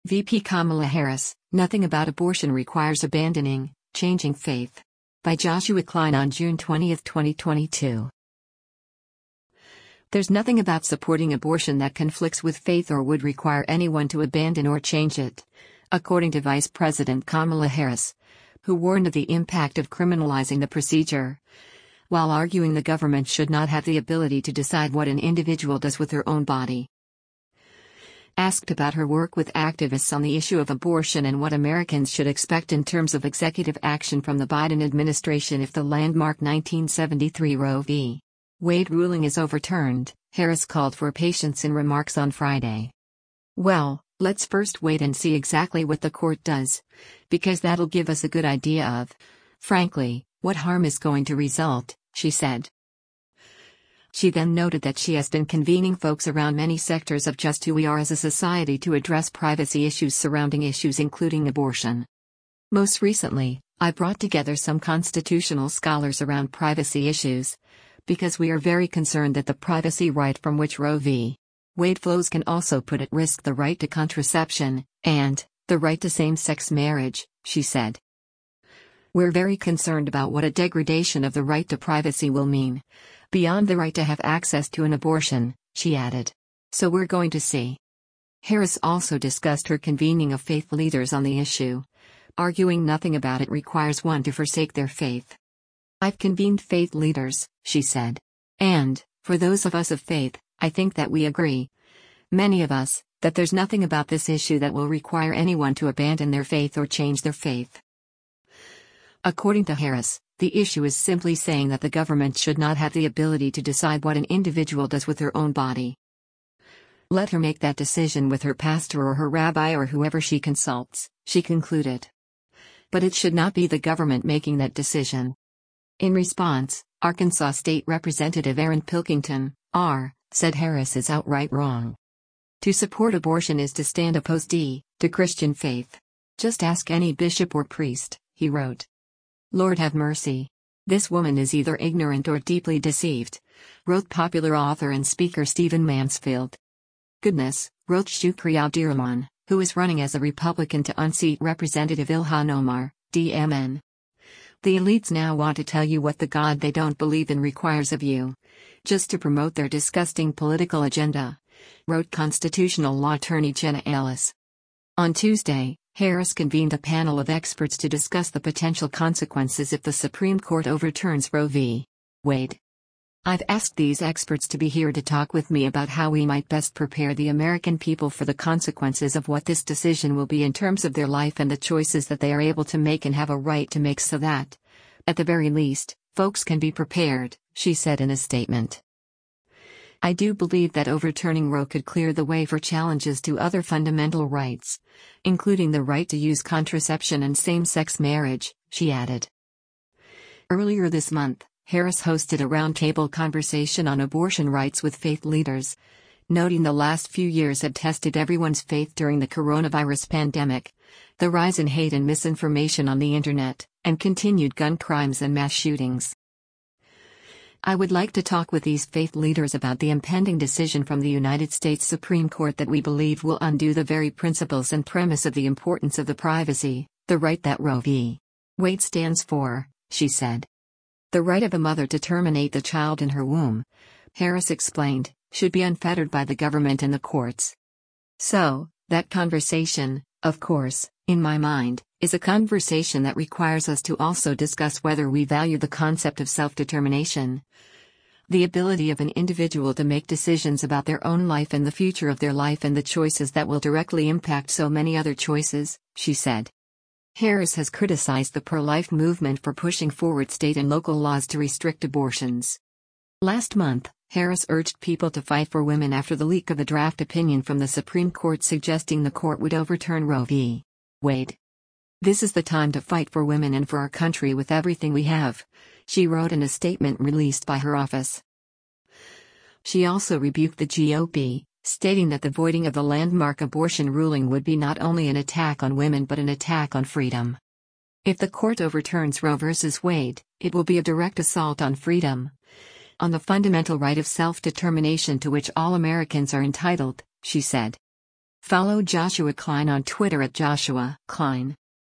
VP Kamala Harris, Nothing About Abortion Requires Abandoning, Changing Faith. By Joshua Klein on June 20, 2022. There's nothing about supporting abortion that conflicts with faith or would require anyone to abandon or change it, according to Vice President Kamala Harris, who warned of the impact of criminalizing the procedure, while arguing the government should not have the ability to decide what an individual does with their own body. Asked about her work with activists on the issue of abortion and what Americans should expect in terms of executive action from the Biden administration if the landmark 1973 Roe v. Wade ruling is overturned, Harris called for patience in remarks on Friday. "Well, let's first wait and see exactly what the court does, because that'll give us a good idea of, frankly, what harm is going to result," she said. She then noted that she has been convening folks around many sectors of just who we are as a society to address privacy issues surrounding issues including abortion. "Most recently, I brought together some constitutional scholars around privacy issues, because we are very concerned that the privacy right from which Roe v. Wade flows can also put at risk the right to contraception, and the right to same-sex marriage," she said. "We're very concerned about what a degradation of the right to privacy will mean, beyond the right to have access to an abortion," she added. "So we're going to see." Harris also discussed her convening of faith leaders on the issue, arguing nothing about it requires one to forsake their faith. "I've convened faith leaders," she said. "And, for those of us of faith, I think that we agree, many of us, that there's nothing about this issue that will require anyone to abandon their faith or change their faith." According to Harris, the issue is simply saying that the government should not have the ability to decide what an individual does with their own body. "Let her make that decision with her pastor or her rabbi or whoever she consults," she concluded. "But it should not be the government making that decision." In response, Arkansas State Representative Aaron Pilkington, R., said Harris is outright wrong. "To support abortion is to stand opposed to Christian faith. Just ask any bishop or priest," he wrote. "Lord have mercy. This woman is either ignorant or deeply deceived," wrote popular author and speaker Stephen Mansfield. "Goodness," wrote Shukri Abdirahman, who is running as a Republican to unseat Representative Ilhan Omar, DMN. "The elites now want to tell you what the God they don't believe in requires of you, just to promote their disgusting political agenda," wrote constitutional law attorney Jenna Ellis. On Tuesday, Harris convened a panel of experts to discuss the potential consequences if the Supreme Court overturns Roe v. Wade. "I've asked these experts to be here to talk with me about how we might best prepare the American people for the consequences of what this decision will be in terms of their life and the choices that they are able to make and have a right to make so that, at the very least, folks can be prepared," she said in a statement. "I do believe that overturning Roe could clear the way for challenges to other fundamental rights, including the right to use contraception and same-sex marriage," she added. Earlier this month, Harris hosted a roundtable conversation on abortion rights with faith leaders, noting the last few years had tested everyone's faith during the coronavirus pandemic, the rise in hate and misinformation on the internet, and continued gun crimes and mass shootings. "I would like to talk with these faith leaders about the impending decision from the United States Supreme Court that we believe will undo the very principles and premise of the importance of the privacy, the right that Roe v. Wade stands for," she said. "The right of a mother to terminate the child in her womb," Harris explained, "should be unfettered by the government and the courts. So, that conversation, of course, in my mind, is a conversation that requires us to also discuss whether we value the concept of self-determination, the ability of an individual to make decisions about their own life and the future of their life and the choices that will directly impact so many other choices," she said. Harris has criticized the pro-life movement for pushing forward state and local laws to restrict abortions. Last month, Harris urged people to fight for women after the leak of a draft opinion from the Supreme Court suggesting the court would overturn Roe v. Wade. "This is the time to fight for women and for our country with everything we have," she wrote in a statement released by her office. She also rebuked the GOP, stating that the voiding of the landmark abortion ruling would be not only an attack on women but an attack on freedom. "If the court overturns Roe v. Wade, it will be a direct assault on freedom, on the fundamental right of self-determination to which all Americans are entitled," she said. Follow Joshua Klein on Twitter at Joshua Klein.